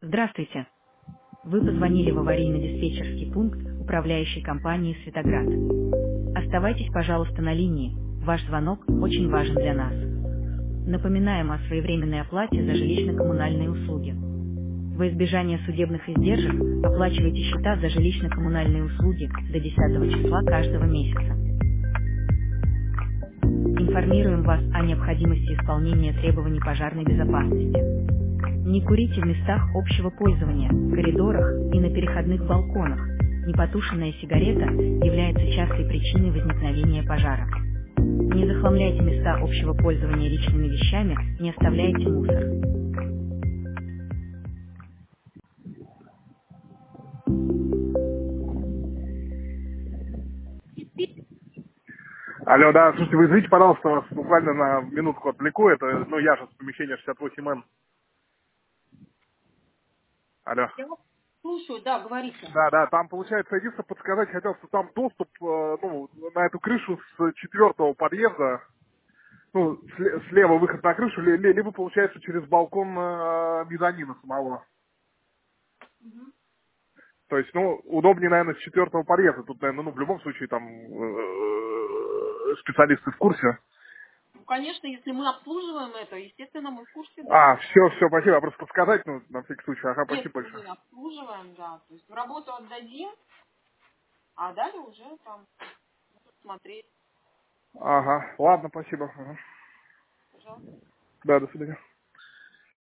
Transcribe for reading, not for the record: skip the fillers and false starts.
Здравствуйте. Вы позвонили в аварийно-диспетчерский пункт управляющей компании «Светоград». Оставайтесь, пожалуйста, на линии. Ваш звонок очень важен для нас. Напоминаем о своевременной оплате за жилищно-коммунальные услуги. Во избежание судебных издержек оплачивайте счета за жилищно-коммунальные услуги до 10 числа каждого месяца. Информируем вас о необходимости исполнения требований пожарной безопасности. Не курите в местах общего пользования, коридорах и на переходных балконах. Непотушенная сигарета является частой причиной возникновения пожара. Не захламляйте места общего пользования личными вещами, не оставляйте мусор. Алло, да, слушайте, вы извините, пожалуйста, вас буквально на минутку отвлеку, это, ну, я же с помещения 68Н. Алло. Я вас слушаю, да, говорите. Да, там, получается, единственное подсказать хотел, что там доступ, ну, на эту крышу с четвертого подъезда, ну, слева выход на крышу, либо, получается, через балкон мезонина самого. То есть, ну, удобнее, наверное, с четвертого подъезда. Тут, наверное, ну, в любом случае, там, специалисты в курсе. Ну, конечно, если мы обслуживаем это, естественно, мы в курсе, да. А, все, спасибо. А просто подсказать, ну, на всякий случай. Ага, спасибо Если большое. мы обслуживаем, да. То есть в работу отдадим, а далее уже там смотреть, Ага, ладно, спасибо. Ага. пожалуйста. Да, до свидания.